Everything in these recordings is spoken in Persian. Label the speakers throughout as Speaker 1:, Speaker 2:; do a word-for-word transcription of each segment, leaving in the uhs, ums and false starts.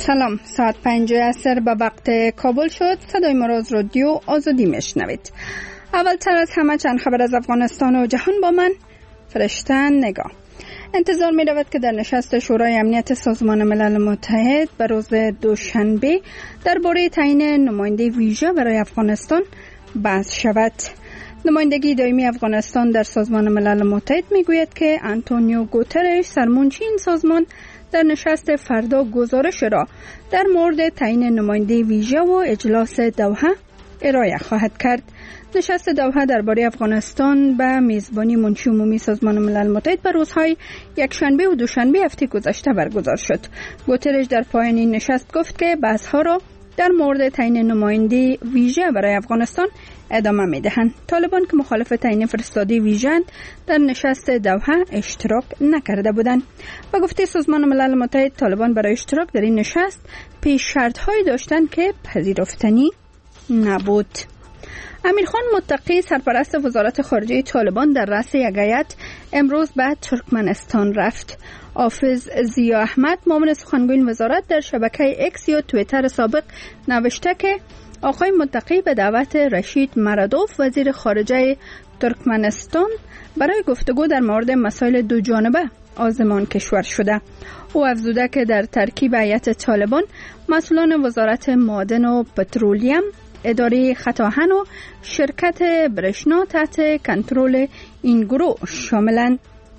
Speaker 1: سلام، ساعت پنج عصر به وقت کابل شد. صدای ما را از رادیو آزادی میشنوید. اولتر از همه چند خبر از افغانستان و جهان با من فرشته نگاه. انتظار می رود که در نشست شورای امنیت سازمان ملل متحد به روز دوشنبه درباره تعیین نماینده ویژه برای افغانستان بحث شود. نمایندگی دائمی افغانستان در سازمان ملل متحد می گوید که آنتونیو گوترش سرمنشی این سازمان در نشست فردا گزارش را در مورد تعیین نماینده ویژه و اجلاس دوحه ارائه خواهد کرد. نشست دوحه درباره افغانستان به میزبانی منشی عمومی سازمان ملل متحد به روزهای یکشنبه و دوشنبه هفته گذشته برگزار شد. گوترش در پایان این نشست گفت که بحث‌ها را در مورد تعیین نماینده ویژه برای افغانستان ادامه می‌دهند. طالبان که مخالف تعیین فرستاده ویژه در نشست دوحه اشتراک نکرده بودند. با گفته سازمان ملل متحد، طالبان برای اشتراک در این نشست پیش شرط‌هایی داشتند که پذیرفتنی نبود. امیرخان متقی سرپرست وزارت خارجه طالبان در رأس یک هیئت امروز به ترکمنستان رفت. حافظ ضیا احمد معاون سخنگوی وزارت در شبکه اکس یا توییتر سابق نوشته که آقای متقی به دعوت رشید مردوف وزیر خارجه ترکمنستان برای گفتگو در مورد مسائل دو جانبه آزمان کشور شده. او افزوده که در ترکیب هیئت طالبان مسئولان وزارت معادن و پترولیم، اداره خطاهن و شرکت برشنا تحت کنترل این گروه شاملند.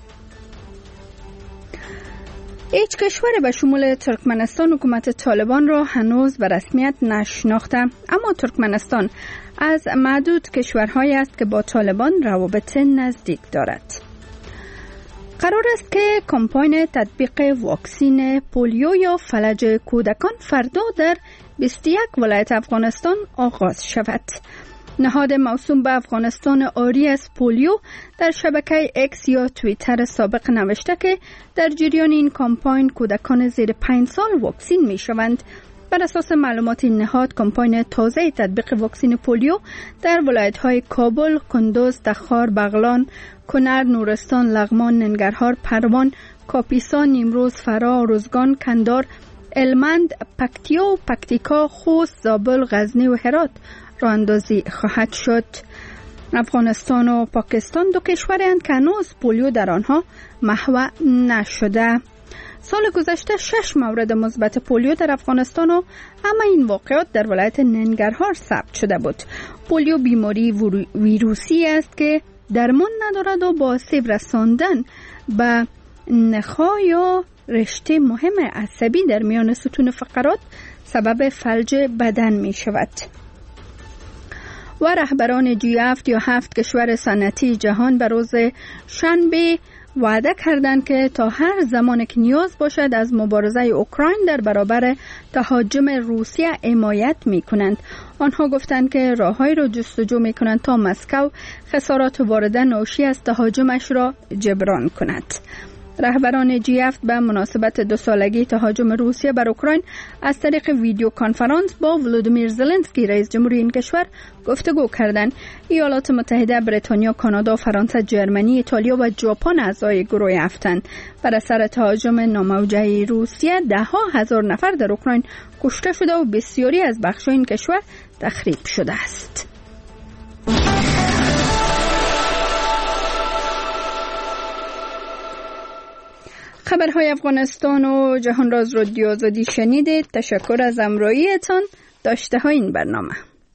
Speaker 1: هیچ کشور به شمول ترکمنستان حکومت طالبان را هنوز به رسمیت نشناخته، اما ترکمنستان از معدود کشورهایی است که با طالبان روابط نزدیک دارد. قرار است که کمپاین تطبیق واکسین پولیو یا فلج کودکان فردا در بیست و یک ولایت افغانستان آغاز شود. نهاد موسوم به افغانستان آری از پولیو در شبکه اکس یا توییتر سابق نوشته که در جریان این کمپاین کودکان زیر پنج سال واکسین می شوند. بر اساس معلومات این نهاد، کمپاین تازه تطبیق واکسین پولیو در ولایت‌های کابل، کندوز، تخار، بغلان، کنر، نورستان، لغمان، ننگرهار، پروان، کاپیسا، نیمروز، فرا، روزگان، کندار، هلمند، پکتیا و پکتیکا، خوست، زابل، غزنی و هرات راه اندازی خواهد شد. افغانستان و پاکستان دو کشورند که هنوز پولیو در آنها محو نشده. سال گذشته شش مورد مثبت پولیو در افغانستان و همه این واقعات در ولایت ننگرهار ثبت شده بود. پولیو بیماری ویروسی است که درمان ندارد و با آسیب رساندن به نخاع یا رشته مهم عصبی در میان ستون فقرات سبب فلج بدن می شود. و رهبران جی هفت یا هفت کشور صنعتی جهان به روز شنبه وعده کردند که تا هر زمان که نیاز باشد از مبارزه اوکراین در برابر تهاجم روسیه حمایت می کنند. آنها گفتند که راههایی را جستجو می کنند تا مسکو خسارات وارده ناشی از تهاجمش را جبران کند. رهبران جی هفت به مناسبت دو سالگی تهاجم روسیه بر اوکراین از طریق ویدیو کنفرانس با ولودیمیر زلنسکی رئیس جمهوری این کشور گفتگو کردند. ایالات متحده، بریتانیا، کانادا، فرانسه، جرمنی، ایتالیا و ژاپن اعضای گروه هفتند. بر اثر تهاجم ناموجه روسیه ده ها هزار نفر در اوکراین کشته شده و بسیاری از بخش‌های این کشور تخریب شده است. خبرهای افغانستان و جهان را از رادیو آزادی شنیدید. تشکر از همراهیتان. داشته های این برنامه.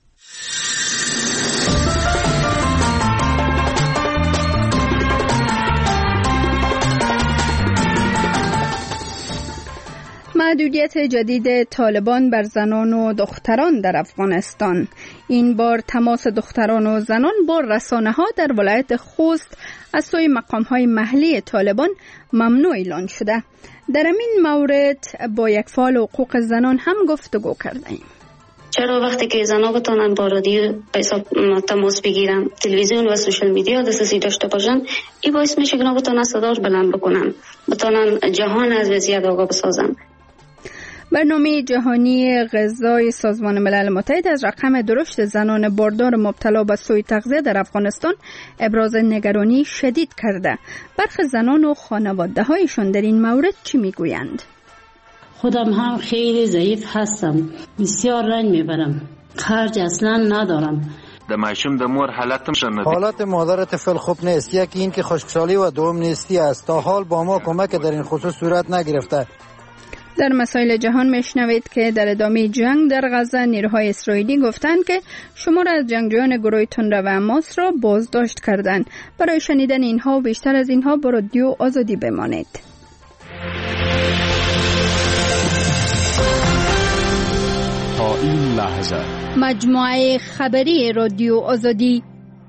Speaker 1: محدودیت جدید طالبان بر زنان و دختران در افغانستان. این بار تماس دختران و زنان با رسانه ها در ولایت خوست از سوی مقام های محلی طالبان ممنوع اعلان شده. در این مورد با یک فعال حقوق زنان هم گفتگو کردیم.
Speaker 2: چرا وقتی که زنها بتونن با رادیو تماس بگیرن، تلویزیون و سوشال میدیا دسترسی داشته باشن، این باعث میشه که بتونن صدا رو بلند بکنن، بتونن جهان از وضعیت آگاه بسازن.
Speaker 1: برنامه جهانی غذای سازمان ملل متحد از رقم درشت زنان باردار مبتلا به سوء تغذیه در افغانستان ابراز نگرانی شدید کرده. برخی زنان و خانواده هایشان در این مورد چی میگویند؟
Speaker 3: خودم هم خیلی ضعیف هستم، بسیار رنج میبرم، خرج اصلا ندارم.
Speaker 4: د ماشوم د مور حالتم شنه
Speaker 5: حالت مادر طفل خوب نیست. یکی این که خشکسالی و دوم نیستی است. تا حال با ما کمک در این خصوص صورت نگرفته.
Speaker 1: در مسائل جهان میشنوید که در ادامه جنگ در غزه نیروهای اسرائیلی گفتند که شمار از جنگجویان گروه تندرو و حماس را بازداشت کردند. برای شنیدن اینها و بیشتر از اینها با رادیو آزادی بمانید.
Speaker 6: تا این لحظه
Speaker 1: مجموعه خبری رادیو آزادی.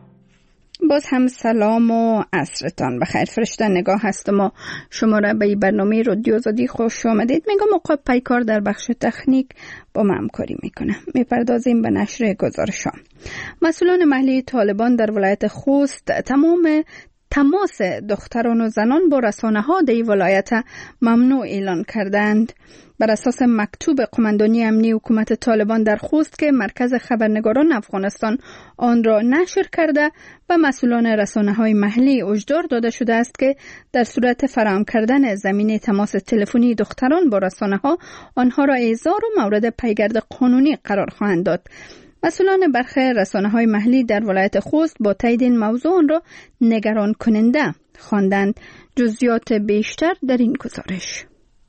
Speaker 1: باز هم سلام و عصرتان بخیر. فرشته نگاه هستم و شما را به برنامه رادیو آزادی خوش آمدید. میگم موقع پیکار در بخش تکنیک با ما همکاری میکنه. میپردازیم به نشر گزارش‌ها. مسئولان محلی طالبان در ولایت خوست تمام تماس دختران و زنان با رسانه‌ها در ولایت ممنوع اعلان کردند. بر اساس مکتوب قماندانی امنی حکومت طالبان در خوست که مرکز خبرنگاران افغانستان آن را نشر کرده و مسئولان رسانه‌های محلی هشدار داده شده است که در صورت فراهم کردن زمینه تماس تلفنی دختران با رسانه‌ها آنها را احضار و مورد پیگرد قانونی قرار خواهند داد. مسئولان برخی رسانه‌های محلی در ولایت خوست با تایید این موضوع آن را نگران کننده خواندند. جزئیات بیشتر در این گزارش.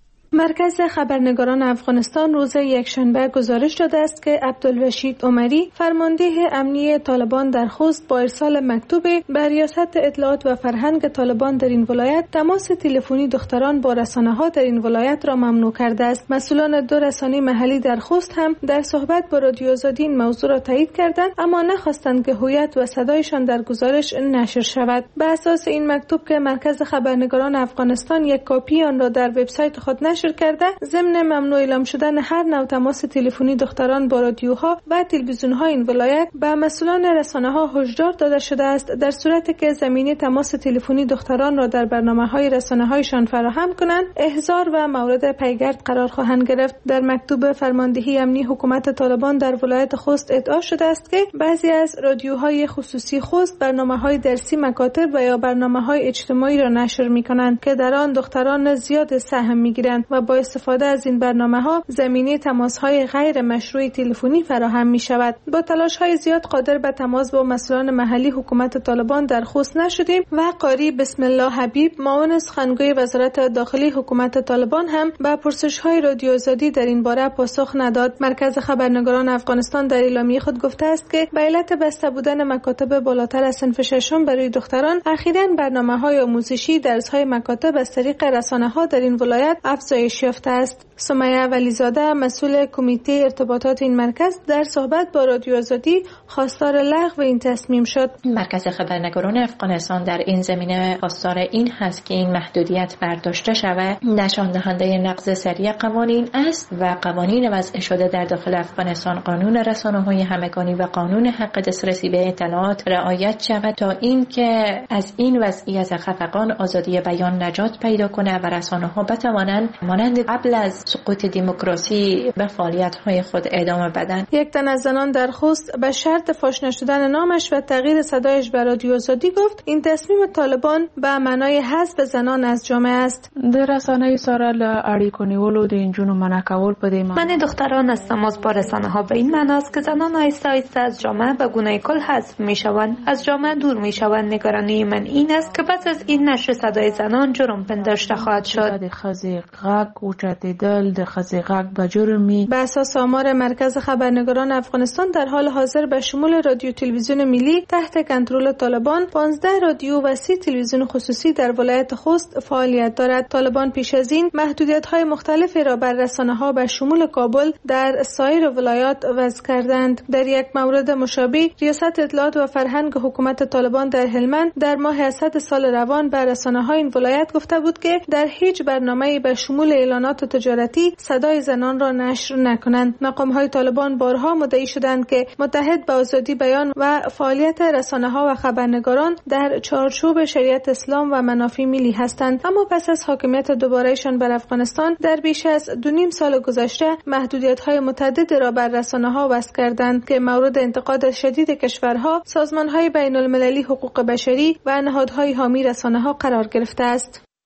Speaker 7: مرکز خبرنگاران افغانستان روز یکشنبه گزارش داده است که عبدالرشید عمری فرمانده امنی طالبان در خوست با ارسال مکتوب به ریاست اطلاعات و فرهنگ طالبان در این ولایت تماس تلفنی دختران با رسانه‌ها در این ولایت را ممنوع کرده است. مسئولان دو رسانه محلی در خوست هم در صحبت با رادیو آزادی این موضوع را تایید کردند، اما نخواستند که هویت و صدایشان در گزارش نشر شود. به اساس این مکتوب که مرکز خبرنگاران افغانستان یک کاپی آن را در وبسایت خود نشر کرده، ضمن ممنوع اعلام شدن هر نوع تماس تلفنی دختران با رادیوها و تلویزیون‌های این ولایت به مسئولان رسانه‌ها هشدار داده شده است در صورتی که زمینه تماس تلفنی دختران را در برنامه‌های رسانه‌هایشان فراهم کنند احضار و مورد پیگرد قرار خواهند گرفت. در مکتوب فرماندهی امنی حکومت طالبان در ولایت خوست ادعا شده است که بعضی از رادیوهای خصوصی خوست برنامه‌های درسی مکاتب و یا برنامه‌های اجتماعی را نشر می‌کنند که در آن دختران زیاد سهم می‌گیرند و با استفاده از این برنامه‌ها زمینه تماس‌های غیر مشروع تلفنی فراهم می‌شود. با تلاش‌های زیاد قادر به تماس با مسئولان محلی حکومت طالبان در خوست نشدیم و قاری بسم الله حبیب معاون سخنگوی وزارت داخلی حکومت طالبان هم به پرسش‌های رادیو آزادی در این باره پاسخ نداد. مرکز خبرنگاران افغانستان در اعلامیه خود گفته است که به علت بسته بودن مکاتب بالاتر از صنف ششم برای دختران اخیراً برنامه‌های آموزشی درس‌های مکاتب از طریق رسانه‌ها در این ولایت افزایش یافته است. سمیه ولیزاده مسئول کمیته ارتباطات این مرکز در صحبت با رادیو آزادی خواستار لغو این تصمیم شد.
Speaker 8: مرکز خبرنگاران افغانستان در این زمینه خواستار این هست که این محدودیت برداشته شود. نشان دهنده نقض سریع قوانین است و قوانین وضع شده در داخل افغانستان، قانون رسانه‌های همگانی و قانون حق دسترسی به اطلاعات رعایت شود تا اینکه از این وضعیت خفقان آزادی بیان نجات پیدا کنه و رسانه‌ها بتوانند مانند قبل از سقوط دموکراسی به فعالیت‌های خود ادامه بدن.
Speaker 7: یک تن از زنان در خوست به شرط فاش نشدن نامش و تغییر صدایش به رادیو آزادی گفت این تصمیم طالبان به معنای حذف زنان از جامعه است.
Speaker 9: د رسانه‌ای سره له اړیکو نیولو د انجونو منع کول په دې
Speaker 10: معنی دختران از تماس با رسانه‌ها به این معنی است که زنان آهسته آهسته از جامعه به گونه کل حذف می‌شوند، از جامعه دور می‌شوند. نگرانی من این است که پس از این نشر صدای زنان جرم پنداشته خواهد شد.
Speaker 9: د ښځې غږ اوچتېدل د ښځې غږ به جرمی.
Speaker 7: به اساس آمار مرکز خبرنگاران افغانستان در حال حاضر به شمول رادیو تلویزیون ملی تحت کنترل طالبان پانزده رادیو و سی تلویزیون خصوصی در ولایت خوست فعالیت دارد. طالبان پیش از این محدودیت‌های مختلفی را بر رسانه‌ها به شمول کابل در سایر ولایات وضع کردند. در یک مورد مشابه ریاست اطلاعات و فرهنگ حکومت طالبان در هلمند در ماه اسد سال روان بر رسانه‌های این ولایت گفته بود که در هیچ برنامه‌ای به شمول اعلانات تجارتی صدای زنان را نشر نکنند. مقام‌های طالبان بارها مدعی شدند که متحد به آزادی بیان و فعالیت رسانه‌ها و خبرنگاران در چارچوب شریعت اسلام و منافع ملی هستند، اما پس از حاکمیت دوباره‌شان بر افغانستان در بیش از دو نیم سال گذشته محدودیت‌های متعددی را بر رسانه‌ها وضع کردند که مورد انتقاد شدید کشورها، سازمان‌های بین‌المللی حقوق بشری و نهادهای حامی رسانه‌ها قرار گرفته است.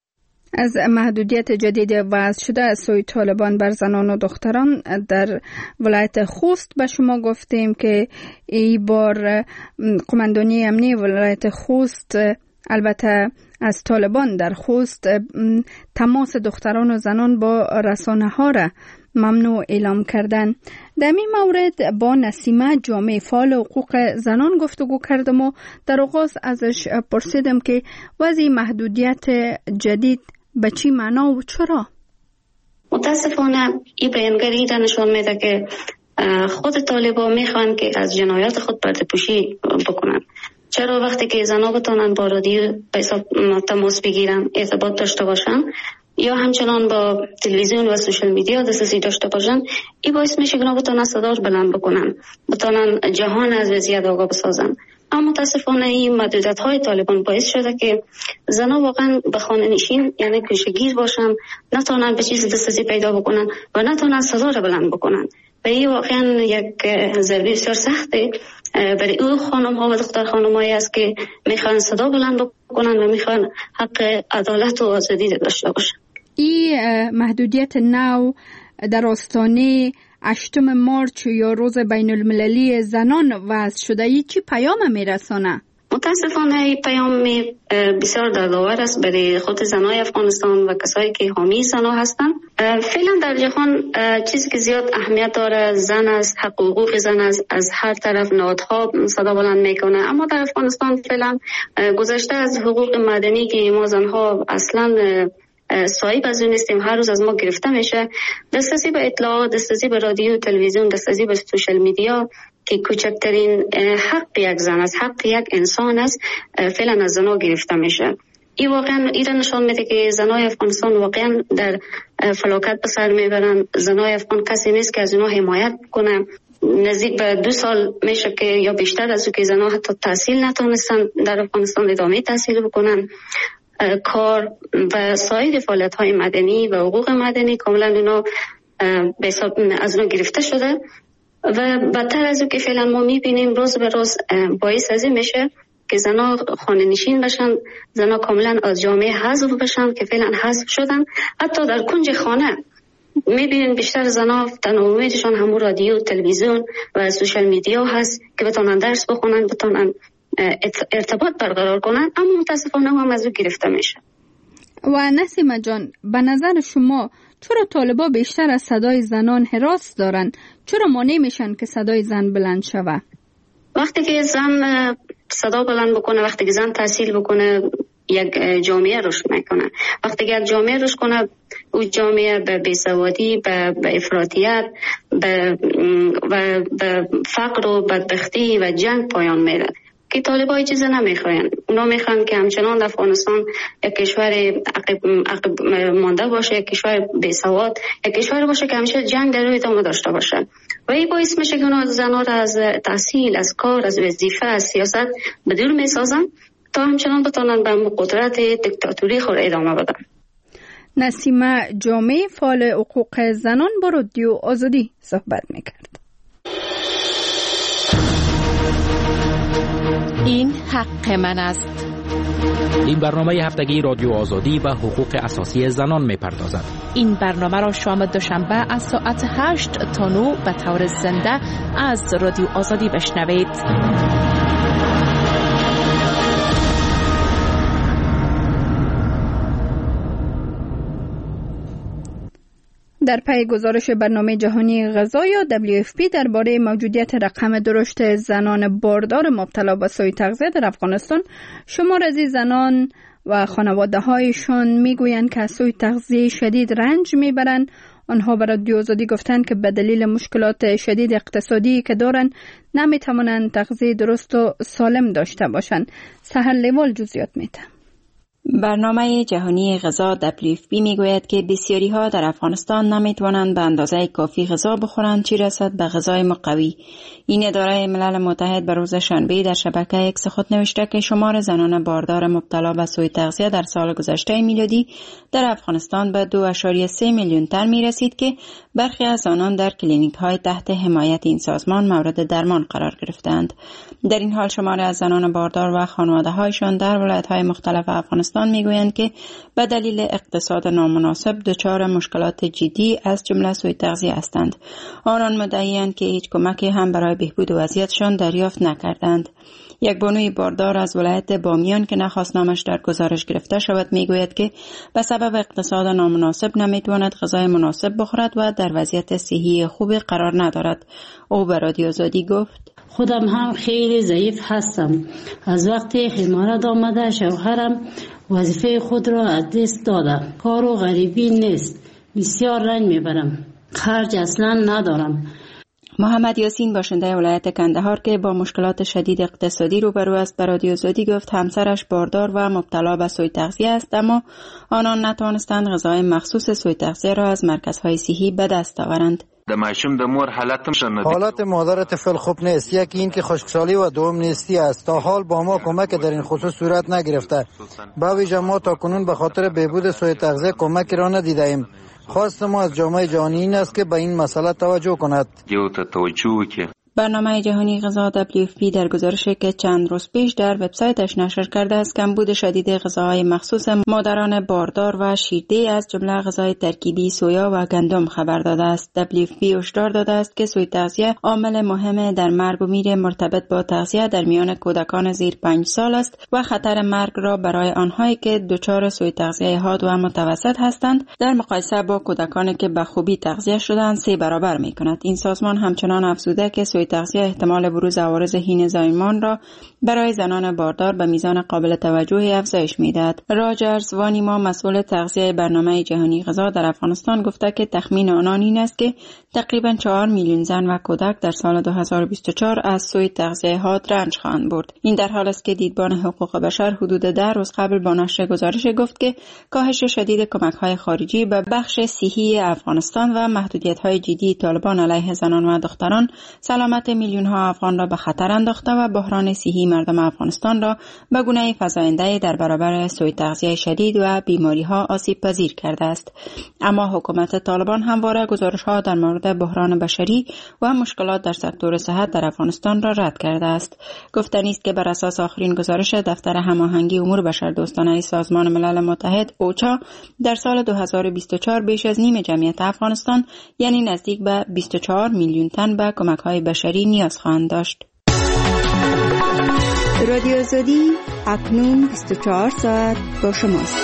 Speaker 1: از محدودیت جدید وضع شده از سوی طالبان بر زنان و دختران در ولایت خوست به شما گفتیم که این بار قماندانی امنی ولایت خوست البته از طالبان در خوست تماس دختران و زنان با رسانه ها را ممنوع اعلام کردن. در این مورد با نسیمه جامعه فعال حقوق زنان گفتگو کردم و در آغاز ازش پرسیدم که وضع محدودیت جدید به چی معنا و چرا؟
Speaker 2: متاسفانه این بیانگری را نشان میده که خود طالبان میخوان که از جنایات خود پرده‌پوشی بکنن. چرا وقتی که زنها بتونن با رادیو تماس بگیرن، ارتباط داشته باشن یا همچنان با تلویزیون و سوشال میدیا دسترسی داشته باشن، این باعث میشه که اونا بتونن صداش بلند بکنن، بتونن جهان از وضعیت آگاه بسازن. اما متاسفانه این محدودیت های طالبان باعث شده که زنها واقعا به خانه نشین یعنی گوشه‌گیر باشن، نتونن به چیز دسترسی پیدا بکنن و نتونن صدا را بلند بکنن. و این واقعا یک ضربه بسیار سخته برای او خانم ها و دختر خانم هایی است که میخوان صدا بلند بکنن و میخوان حق عدالت و آزادی داشته باشن.
Speaker 1: این محدودیت نو در آستانه هشتم مارچ یا روز بین المللی زنان وضع شده، ای چی پیام میرسانه؟
Speaker 2: متاسفانه این پیام بسیار دردآور است برای خود زنای افغانستان و کسایی که حامی زنها هستند. فعلا در جهان چیزی که زیاد اهمیت داره زن است، حق و حقوق زن است، از هر طرف نهادها صدا بلند میکنه. اما در افغانستان فعلا گذشته از حقوق مدنی که ما زنها اصلا صاحب از اون نیستیم، هر روز از ما گرفته میشه. دسترسی به اطلاعات، دسترسی به رادیو، تلویزیون، دسترسی به سوشال میدیا که کوچکترین حق یک زن است، حق یک انسان است، فعلا از زنها گرفته میشه. این واقعا ایران نشان میده که زنای افغانستان واقعا در فلاکت به سر میبرن. زنای افغان کسی نیست که از اونها حمایت کنه. نزدیک به دو سال میشه که یا بیشتر از او که زنها حتی تحصیل نتونستن در افغانستان ادامه تحصیل بکنن. کار و سایر فعالیت های مدنی و حقوق مدنی کاملا اونا به حساب از اونا گرفته شده و بدتر از او که فعلا ما میبینیم روز به روز باعث از این میشه که زنها خانه نشین بشن، زنها کاملا از جامعه حذف بشن که فعلا حذف شدن. حتی در کنج خانه میبینیم بیشتر زنها تنها امیدشان همون رادیو، تلویزیون و سوشال میدیا هست که بتونن درس بخونن، بتونن ارتباط برقرار کنن، اما متاسفانه هم از او گرفته میشه.
Speaker 1: و نسیمه جان، به نظر شما چرا طالبا بیشتر از صدای زنان حراس دارن؟ چرا مانع میشن که صدای زن بلند شوه؟
Speaker 2: وقتی که زن صدا بلند بکنه، وقتی که زن تحصیل بکنه، یک جامعه رشد میکنه. وقتی که یک جامعه رشد کنه، او جامعه به بیسوادی، به, به افراطیت به و به فقر و بدبختی و جنگ پایان میره که طالبای چیز نمیخواین. اونا میخوان که همچنان افغانستان یک کشور عقب, عقب مانده باشه، یک کشور بیسواد، یک کشور باشه که همیشه جنگ در روی ادامه داشته باشه. و این باعث میشه که اونا زنها را از تحصیل، از کار، از وظیفه، از سیاست به دور میسازن تا همچنان بتونن به قدرت دیکتاتوری خود ادامه بدن.
Speaker 1: نسیمه جامعه فعال حقوق زنان با رادیو آزادی صحبت میکرد.
Speaker 11: این حق من است.
Speaker 12: این برنامه هفتگی رادیو آزادی و حقوق اساسی زنان میپردازد.
Speaker 11: این برنامه را شام دوشنبه از ساعت هشت تا نه به طور زنده از رادیو آزادی بشنوید.
Speaker 1: در پی گزارش برنامه جهانی غذا یا دبلیو اف پی درباره موجودیت رقم درشت زنان باردار مبتلا به سوء تغذیه در افغانستان، شمار از زنان و خانواده هایشان میگویند که از سوء تغذیه شدید رنج میبرند. آنها به رادیو آزادی گفتند که به دلیل مشکلات شدید اقتصادی که دارند نمیتوانند تغذیه درست و سالم داشته باشند. سحر لیوال جزئیات میده.
Speaker 13: برنامه جهانی غذا دبلیو اف پی میگوید که بسیاری ها در افغانستان نمیتوانند به اندازه کافی غذا بخورند چی رسد به غذای مقوی. این اداره ملل متحد به روز شنبه در شبکه اکس خود نوشته که شمار زنان باردار مبتلا به سوء تغذیه در سال گذشته میلادی در افغانستان به دو ممیز سه میلیون تن می رسید که برخی از آنان در کلینیک های تحت حمایت این سازمان مورد درمان قرار گرفتند. در این حال شمار از زنان باردار و خانواده هایشان در ولایت های مختلف افغانستان افغانستان میگویند که به دلیل اقتصاد نامناسب دچار مشکلات جدی از جمله سوء تغذیه هستند. آنان مدعی‌اند که هیچ کمکی هم برای بهبود وضعیتشان دریافت نکردند. یک بانوی باردار از ولایت بامیان که نخواست نامش در گزارش گرفته شود میگوید که به سبب اقتصاد نامناسب نمیتواند غذای مناسب بخورد و در وضعیت صحی خوبی قرار ندارد. او به رادیو آزادی گفت:
Speaker 3: خودم هم خیلی ضعیف هستم. از وقتی خیمارت آمده شوهرم وظیفه خود را از دست داده. کار و غریبی نیست. بسیار رنج میبرم. خرج اصلا ندارم.
Speaker 13: محمد یاسین باشنده ولایت کندهار که با مشکلات شدید اقتصادی روبرو است به رادیو آزادی گفت همسرش باردار و مبتلا به سوء تغذیه است، اما آنان نتوانستند غذای مخصوص سوء تغذیه را از مرکزهای صحی به دست آورند.
Speaker 4: د ماشوم د مور حالت شنه
Speaker 5: حالت مادر طفل خوب نیست. یکی این که خشکسالی و دوم نیستی است. تا حال با ما کمک در این خصوص صورت نگرفته. با ویژه ما تا کنون به خاطر بهبود سوء تغذیه کمکی را ندیده ایم. خواست ما از جامعه جهانی این است که به این مسئله توجه کند.
Speaker 13: برنامه جهانی غذا دبلیو اف پی در گزارشی که چند روز پیش در وبسایتش نشر کرده است کمبود شدید غذاهای مخصوص مادران باردار و شیرده از جمله غذای ترکیبی سویا و گندم خبر داده است. دبلیو اف پی هشدار داده است که سوء تغذیه عامل مهم در مرگ و میر مرتبط با تغذیه در میان کودکان زیر پنج سال است و خطر مرگ را برای آنهایی که دچار سوء تغذیه حاد و متوسط هستند در مقایسه با کودکانی که به خوبی تغذیه شدند سه برابر می‌کند. این سازمان همچنان افزوده که سوء تغذیه احتمال بروز عوارض هین زایمان را برای زنان باردار به میزان قابل توجهی افزایش می‌دهد. راجرز وانیما مسئول تغذیه برنامه جهانی غذا در افغانستان گفته که تخمین آنان این است که تقریباً چهار میلیون زن و کودک در سال دو هزار و بیست و چهار از سوء تغذیه حاد رنج خواهند برد. این در حالی است که دیدبان حقوق بشر حدود ده روز قبل با نشر گزارش گفت که کاهش شدید کمک‌های خارجی به بخش صحی افغانستان و محدودیت‌های جدی طالبان علیه زنان و دختران سلامت میلیون‌ها افغان را به خطر انداخته و بحران صحی مردم افغانستان را به گونه فزاینده در برابر سوء تغذیه شدید و بیماری‌ها آسیب پذیر کرده است. اما حکومت طالبان همواره گزارش‌ها در مورد بحران بشری و مشکلات در سکتور صحت در افغانستان را رد کرده است. گفتنی است که بر اساس آخرین گزارش دفتر هماهنگی امور بشردوستانه سازمان ملل متحد اوچا در سال دو هزار و بیست و چهار بیش از نیم جمعیت افغانستان یعنی نزدیک به بیست و چهار میلیون تن به کمک‌های بشری نیاز خواهند داشت.
Speaker 1: رادیو آزادی اکنون بیست و چهار ساعت با شماست.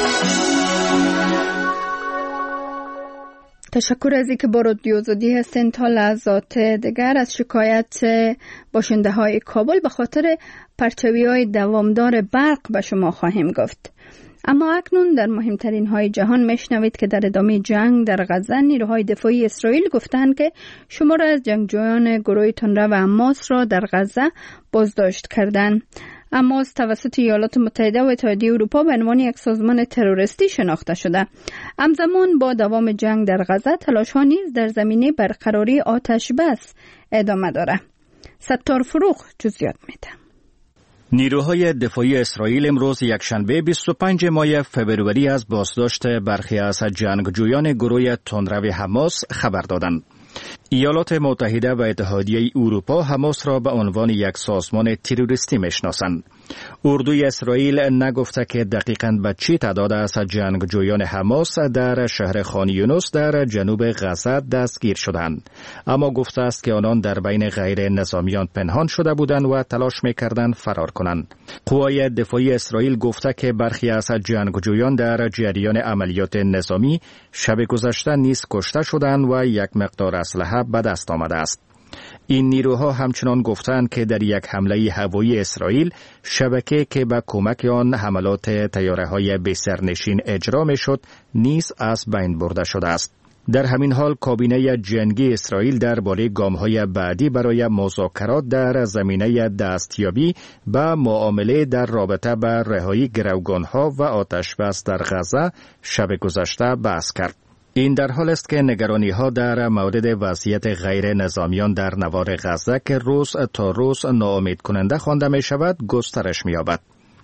Speaker 1: تشکر از اینکه با رادیو آزادی هستین. تا لحظات دیگر از شکایت باشنده های کابل به خاطر پرچوی های دوامدار برق به شما خواهیم گفت. اما اکنون در مهمترین های جهان میشنوید که در ادامه جنگ در غزه نیروهای دفاعی اسرائیل گفتند که شمار از جنگجویان گروه تندره و حماس را در غزه بازداشت کردند. حماس توسط ایالات متحده و اتحادیه اروپا به عنوان یک سازمان تروریستی شناخته شده. همزمان با دوام جنگ در غزه تلاش‌ها نیز در زمینه برقراری آتش بس ادامه داره. ستار فروخ جزئیات میده.
Speaker 12: نیروهای دفاعی اسرائیل امروز یکشنبه بیست و پنجم ماه فوریه از بازداشت برخی از جنگجویان گروه تندره حماس خبر دادند. ایالات متحده و اتحادیه اروپا حماس را به عنوان یک سازمان تروریستی میشناسند. اردوی اسرائیل نگفته که دقیقاً به چه تعداد از جنگجویان حماس در شهر خان یونس در جنوب غزه دستگیر شدند، اما گفته است که آنان در بین غیر نظامیان پنهان شده بودند و تلاش میکردند فرار کنند. قوای دفاعی اسرائیل گفته که برخی از جنگجویان در جریان عملیات نظامی شب گذشته نیز کشته شدند و یک مقدار اسلحه به دست آمده است. این نیروها همچنان گفتند که در یک حمله هوایی اسرائیل شبکه که به کمک آن حملات طیاره‌های بی‌سرنشین اجرا می‌شد نیز از بین برده شده است. در همین حال کابینه جنگی اسرائیل درباره گام‌های بعدی برای مذاکرات در زمینه دستیابی به معامله در رابطه با رهایی گروگان‌ها و آتش‌بس در غزه شب گذشته بحث کرد. این در حال است که نگرانی‌ها در مورد وضعیت غیر نظامیان در نوار غزه که روز تا روز ناامید کننده خوانده می شود گسترش می یابد.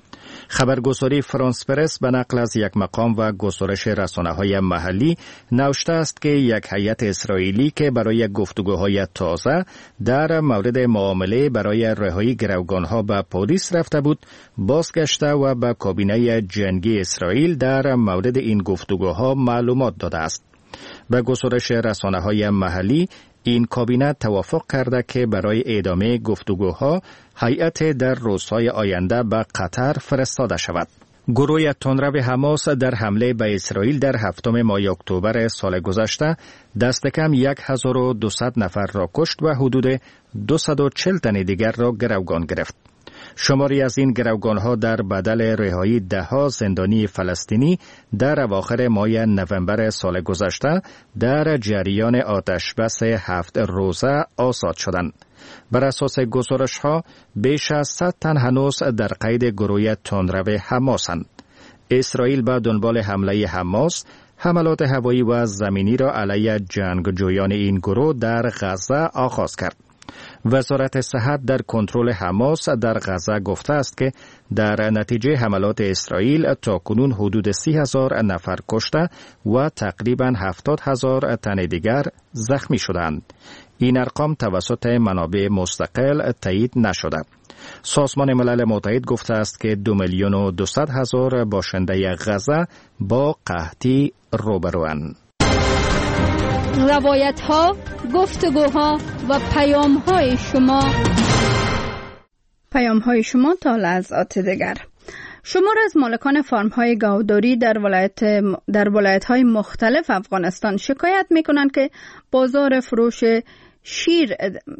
Speaker 12: خبرگزاری فرانس پرس به نقل از یک مقام و گزارش رسانه‌های محلی نوشته است که یک هیئت اسرائیلی که برای گفتگوهای تازه در مورد معامله برای رهایی گروگانها به پلیس رفته بود، بازگشته و به کابینه جنگی اسرائیل در مورد این گفتگوها معلومات داده است. به گزارش رسانه‌های محلی، این کابینه توافق کرده که برای ادامه گفتگوها هیئت در روزهای آینده به قطر فرستاده شود. گروه تندرو حماس در حمله به اسرائیل در هفتم ماه اکتبر سال گذشته دست کم هزار و دویست نفر را کشت و حدود دویست و چهل تن دیگر را گروگان گرفت. شماری از این گروگانها در بدل رهایی دهها زندانی فلسطینی در اواخر ماه نوامبر سال گذشته در جریان آتشبس هفت روزه آزاد شدند. بر اساس گزارش‌ها بیش از صد تن هنوز در قید گروه تندرو حماسند. اسرائیل به دنبال حمله حماس حملات هوایی و زمینی را علیه جنگجویان این گروه در غزه آغاز کرد. وزارت صحت در کنترل حماس در غزه گفته است که در نتیجه حملات اسرائیل تاکنون حدود سی هزار نفر کشته و تقریباً هفتاد هزار تن دیگر زخمی شدند. این ارقام توسط منابع مستقل تایید نشده. سازمان ملل متحد گفته است که دو میلیون و دویست هزار باشنده غزه با قحطی روبروند.
Speaker 1: روایت ها، گفتگوها و پیام های شما پیام های شما تا لحظات دیگر. شمار از مالکان فارم های گاوداری در ولایت در ولایت های مختلف افغانستان شکایت می کنند که بازار فروش شیر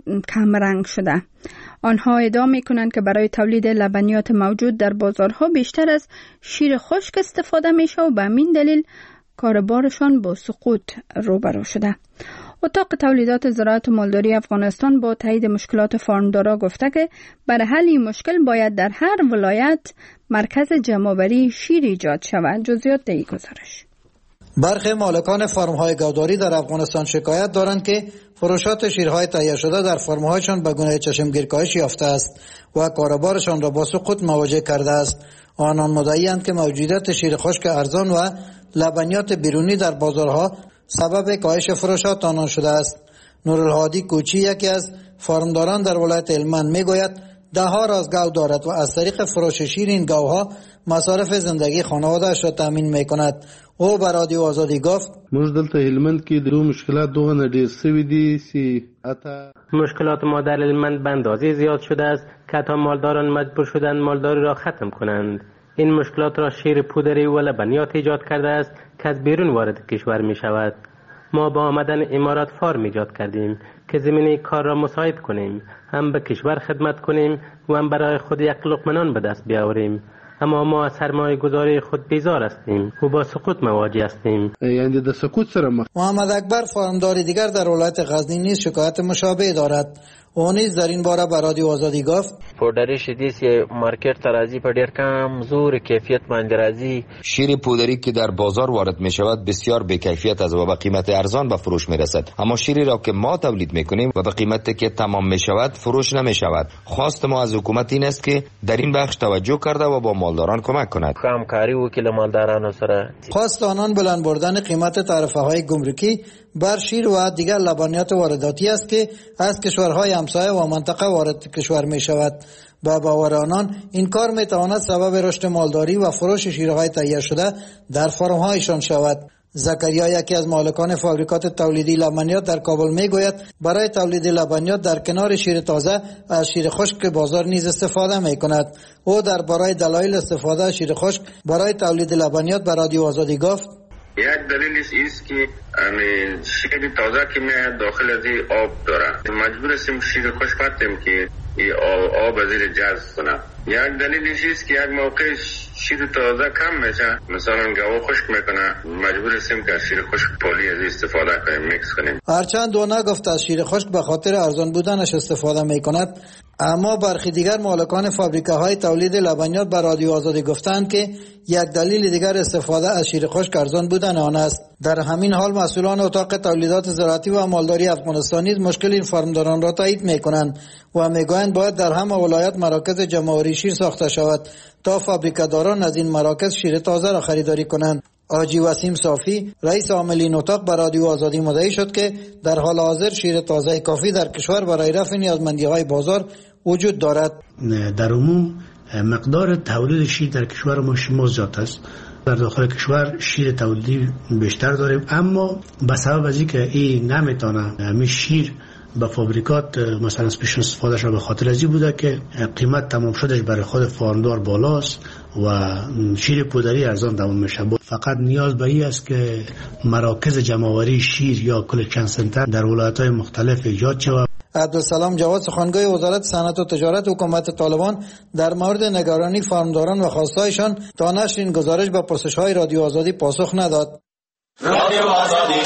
Speaker 1: کم رنگ شده. آنها ادعا می کنند که برای تولید لبنیات موجود در بازارها بیشتر از شیر خشک استفاده می شود و به همین دلیل کاربارشان با سقوط روبرو شده. اتاق تولیدات زراعت و مالداری افغانستان با تایید مشکلات فارمدارا گفته که برای حل این مشکل باید در هر ولایت مرکز جمع‌آوری شیر ایجاد شود. جزئیات در این گزارش.
Speaker 5: برخی مالکان فارم‌های گاوداری در افغانستان شکایت دارند که فروشات شیرهای تهیه شده در فارم‌هایشان به گونه چشمگیر کاهش یافته است و کاربارشان را با سقوط مواجه کرده است. آنان مدعی‌اند که موجودیت شیر خشک ارزان و لبنیات بیرونی در بازارها سبب کاهش فروشات آنان شده است. نورالهادی کوچی یکی از فارمداران در ولایت هلمند میگوید ده ها راز گاو دارد و از طریق فروش شیر این گاوها مصارف زندگی خانواده‌اش را تامین میکند. او به رادیو آزادی گفت
Speaker 14: موږ دلته هلمند کې درو مشکلات دوغه ډیر سوي دي چې اتا
Speaker 15: مشکلات ما در هلمند به اندازه زیاد شده است که حتی مالداران مجبور شدند مالداری را ختم کنند. این مشکلات را شیر پودری و لبنیات ایجاد کرده است که از بیرون وارد کشور می شود. ما با آمدن امارات فارم ایجاد کردیم که زمینه کار را مساعد کنیم، هم به کشور خدمت کنیم و هم برای خود یک لقمه نان به دست بیاوریم. اما ما از سرمایه گذاری خود بیزار هستیم و با سقوط مواجه هستیم.
Speaker 14: یعنی در سقوط سره مخ
Speaker 5: محمد اکبر فارمدار دیگر در ولایت غزنی نیز شکایت مشابه دارد. او نیز در این باره به رادیو آزادی گفت
Speaker 16: پودری شدی سی مارکت ترازی په ډیر کم زور کیفیت باندې راځي.
Speaker 17: شیر پودری که در بازار وارد می شود بسیار به کیفیت است و به قیمت ارزان به فروش می رسد. اما شیری را که ما تولید می کنیم و به قیمتی که تمام می شود فروش نمی شود. خواست ما از حکومت این است که در این بخش توجه کرده و با مالداران کمک کند.
Speaker 16: همکاری وکیل مالداران سره.
Speaker 5: خواست آنان بلند بردن قیمت تعرفه های گمرکی بر شیر و دیگر لبنیات وارداتی است که از کشورهای همسایه و منطقه وارد کشور می شود. با باور آنان این کار می تواند سبب رشد مالداری و فروش شیرهای تهیه شده در فارم‌هایشان شود. زکریا یکی از مالکان فابریکات تولیدی لبنیات در کابل می گوید برای تولید لبنیات در کنار شیر تازه از شیر خشک بازار نیز استفاده می کند. او در برای دلایل استفاده از شیر خشک برای تولید لبنیات به رادیو آزادی گفت
Speaker 18: یک دلیلش است که شیر تازه که می داخل از آب داره مجبور هستیم شیر خشک پتیم که آب از زیر جذب کنه. یک دلیلش است که یک موقع شیر تازه کم میشه مثلا گاو خشک میکنه مجبور هستیم که شیر خشک پولی از استفاده کنیم میکس کنیم.
Speaker 5: هرچند او نگفت از شیر خشک به خاطر ارزان بودنش استفاده میکند، اما برخی دیگر مالکان فابریکه‌های تولید لبنیات به رادیو آزادی گفتند که یک دلیل دیگر استفاده از شیر خشک ارزان بودن آن است. در همین حال مسئولان اتاق تولیدات زراعتی و مالداری افغانستان نیز مشکل این فارمداران را تایید می‌کنند و می‌گویند باید در همه ولایت مراکز جمع‌آوری شیر ساخته شود تا فابریکه‌داران از این مراکز شیر تازه را خریداری کنند. آجی وسیم صافی رئیس عاملین اتاق به رادیو آزادی مدعی شد که در حال حاضر شیر تازه کافی در کشور برای رفع نیازمندی‌های بازار وجود دارد.
Speaker 19: در عموم مقدار تولید شیر در کشور ما شما زیاد است. در داخل کشور شیر تولیدی بیشتر داریم، اما به سبب از اینکه این نمیتونه همین شیر به فابریکات مثلا اسپیشن استفاده شده، به خاطر ازی بوده که قیمت تمام شدش برای خود فارمدار بالاست و شیر پودری ارزان تمام میشه. فقط نیاز به این است که مراکز جمع‌آوری شیر یا کلکشن سنتر در ولایت‌های مختلف ایجاد شود.
Speaker 5: عبدالسلام جواد سخنگوی وزارت صنعت و تجارت حکومت طالبان در مورد نگرانی فارمداران و خواستایشان تا نشر این گزارش به پرسش‌های رادیو آزادی پاسخ نداد.
Speaker 20: رادیو آزادی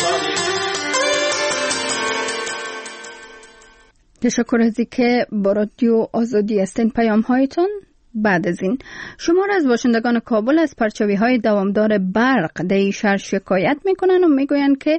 Speaker 1: تشکر از اینکه با رادیو آزادی هستین. پیام هایتون بعد از این شمار از باشندگان کابل از پرچوی های دوامدار برق در این شهر شکایت میکنن و میگویند که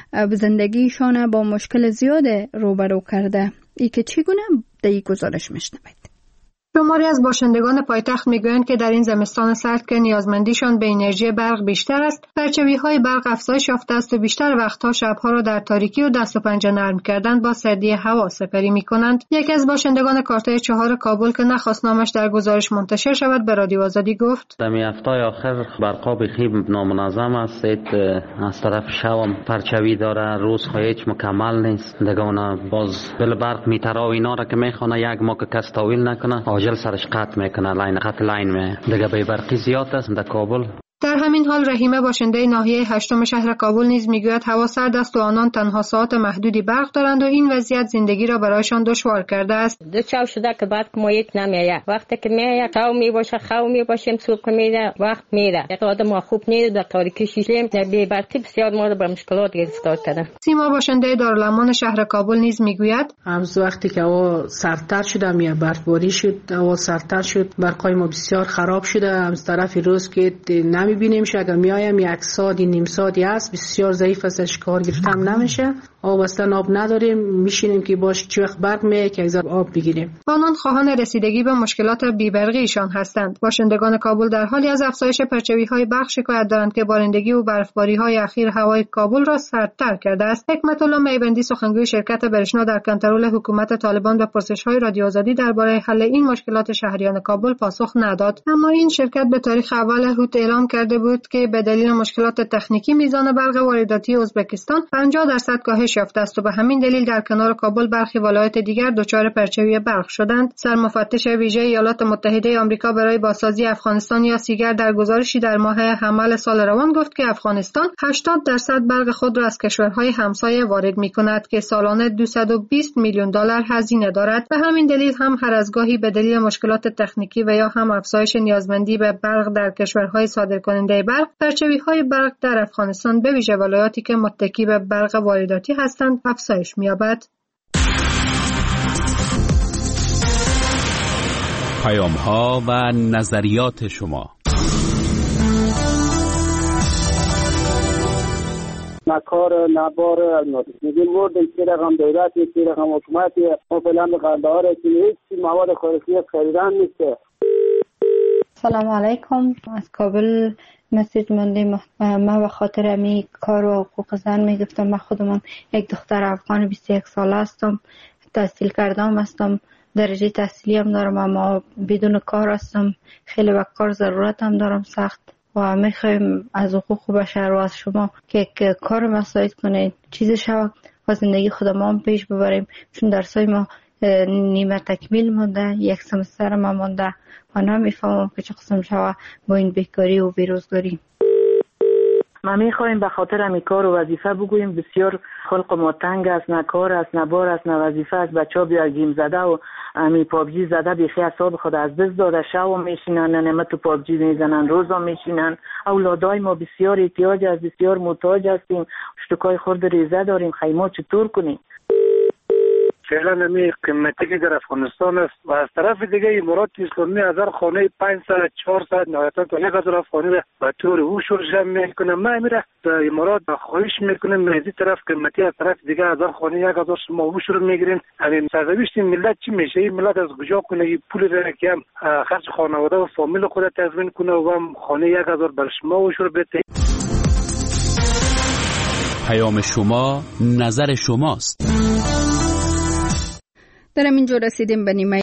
Speaker 1: زندگیشان با مشکل زیاد روبرو کرده. ای که چگونه در این گزارش میشنوید.
Speaker 7: شماری از باشندگان پایتخت میگویند که در این زمستان سرد که نیازمندیشان به انرژی برق بیشتر است، پرچوی‌های برق افزایش یافته است و بیشتر وقتها شبها را در تاریکی و دست و پنجه نرم کردن با سردی هوا سپری می‌کنند. یکی از باشندگان کارتای چهار کابل که نخواست نامش در گزارش منتشر شود به رادیو آزادی گفت:
Speaker 21: در هفته‌های آخر برقا بخی نامنظم است، از طرف شب پرچوی داره، روزها هیچ مکمل نیست. دیگه باز بل برق میتره و اینا را که میخونه یک ما که کس تاویل نکنه عاجل سرش قطع میکنه، لاین خط لاین می دیگه به برقی زیاد است در کابل.
Speaker 7: در همین حال رحیمه باشنده ناحیه هشتم شهر کابل نیز میگوید هوا سرد است و آنان تنها ساعت محدودی برق دارند و این وضعیت زندگی را برایشان دشوار کرده است.
Speaker 22: دو چاو شده که بعد ما یک نمیایه، وقتی که میایه چاو میباشه خو میباشیم صبح میره وقت میره. یک آدم خوب نیست در تاریکی شیشیم در بی برقی بسیار ما به مشکلات گرفتار کرده.
Speaker 7: سیما باشنده دارالامان شهر کابل نیز میگوید
Speaker 23: امروز وقتی که هوا سردتر شده، میاد برفباری شد، هوا سردتر شد، برقای ما بسیار خراب شده. از طرف روز که نمیبینیم اگر میایم یک ساعتی نیم ساعتی است، بسیار ضعیف است، کار گرفتم نمیشه. آب اصلا آب نداریم، میشینیم که باش چه وقت برق میاد که از آب بگیریم.
Speaker 7: آنان خواهان رسیدگی به مشکلات بی‌برقیشان هستند. باشندگان کابل در حالی از افزایش پرچوی‌های برق شکایت دارند که بارندگی و برفباری‌های اخیر هوای کابل را سردتر کرده است. حکمت الله میبندی سخنگوی شرکت برشنا در کنترل حکومت طالبان به پرسش‌های رادیو آزادی درباره حل این مشکلات شهریان کابل پاسخ نداد. اما این شرکت به تاریخ اول هوت اعلام کرده بود که به دلیل مشکلات تکنیکی میزان برق وارداتی ازبکستان پنجاه درصد کاهش یافته است و به همین دلیل در کنار کابل برخی ولایات دیگر دچار پرچوی برق شدند. سرمفتش ویژه ایالات متحده آمریکا برای بازسازی افغانستان یا سیگر در گزارشی در ماه حمل سال روان گفت که افغانستان هشتاد درصد برق خود را از کشورهای همسایه وارد می‌کند که سالانه دویست و بیست میلیون دلار هزینه دارد. به همین دلیل هم هر از گاهی به دلیل مشکلات تکنیکی و یا هم افزایش نیازمندی به برق در کشورهای صادرکننده برق، پرچوی‌های برق در افغانستان به ویژه ولایاتی که متکی به برق وارداتی هستند افزایش می‌یابد.
Speaker 6: پیام‌ها و نظریات شما.
Speaker 24: نه کار نه بار میگیم مورد این رقم دولت این رقم حکومت ما فعلا به قنده‌ها رسیدیم، هیچ مواد خوراکی خریدن نیست.
Speaker 25: سلام علیکم، از کابل مسیج موندیم. من به خاطر امی کار و حقوق زن میگفتم. من خودم یک دختر افغان بیست و یک ساله هستم، تحصیل کردم هستم، درجه تحصیلی هم دارم، اما بدون کار هستم. خیلی به کار ضرورت هم دارم سخت و میخوایم از حقوق بشر و از شما که کار مساعد کنید، چیز شود و زندگی خودم هم پیش ببریم، چون درسای ما نیمه تکمیل مونده، یک سمستر ما مونده و نمیفهمم که چه قسم شود با این بیکاری و بیروزگاری.
Speaker 26: ما میخوایم به خاطر امی کار و وظیفه بگوییم بسیار خلق ما تنگ است، نه کار است، نه بار است، نه وظیفه است. بچه ها بیا گیم زده و امی پابجی زده بیخی اعصاب خود از دست داده، شب میشینن نمه تو پابجی میزنن، روزا میشینن. اولادای ما بسیار احتیاج است، بسیار محتاج هستیم، اشتکای خورد ریزه داریم، خیمه چطور کنیم؟
Speaker 24: فعلا همی قیمتی که در افغانستان است و از طرف دیگه امارات اسلامی هزار خانه پانصد چهارصد نهایتا تا یک هزار خانه را به طور او شورش میکنه. ما میره در امارات خواهش میکنیم از این طرف قیمتی از طرف دیگه هزار خانه یک هزار شما او شروع میگیرین. همین سرنوشت ملت چی میشه؟ این ملت از کجا کنه این پول را که هم خرج خانواده و فامیل خود تضمین کنه و هم خانه یک هزار بر شما او شروع بده.
Speaker 6: پیام شما نظر شماست.
Speaker 1: در همین جا رسیدیم به نیمه